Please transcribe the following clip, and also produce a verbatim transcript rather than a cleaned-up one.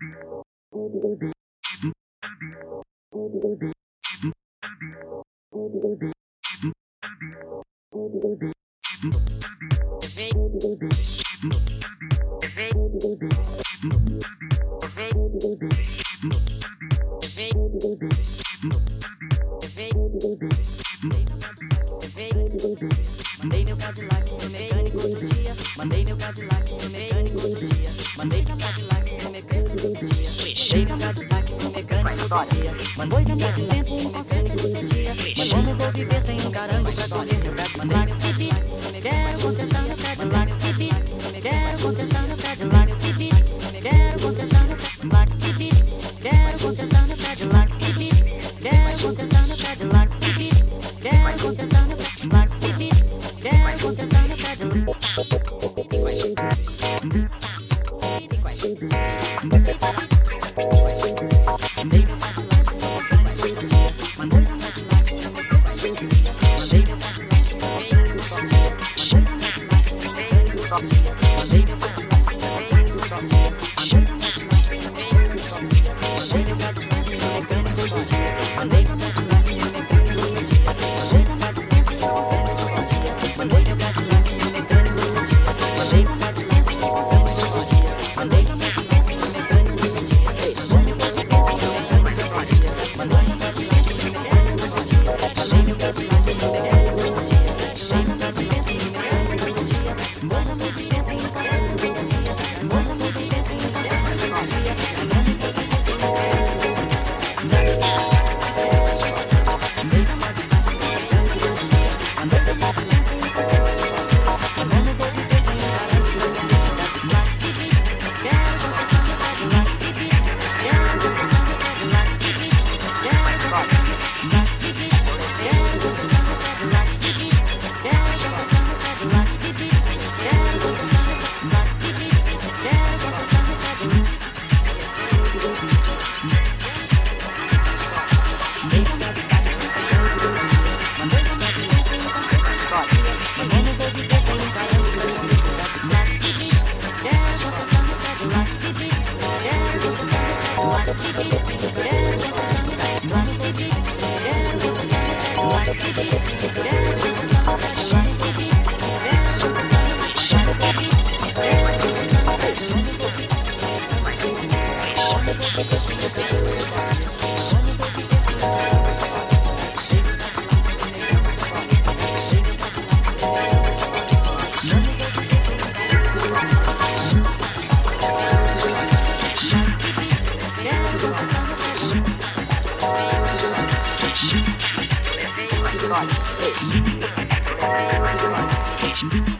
Mandei meu Cadillac no mecânico do dia. Mandei meu Cadillac no mecânico do dia. Mandei meu Cadillac no mecânico do dia. Mandei meu Cadillac no mecânico do dia. Mandou há muito tempo um concerto do dia. Mas como vou viver sem um carango pra correr meu Cadillac? Quero consertar meu Cadillac. Quero consertar meu Cadillac. Quero consertar meu Cadillac. Quero consertar meu Cadillac. Quero consertar meu Cadillac. Quero consertar meu Cadillac. Quero consertar meu Cadillac. Olha, ei,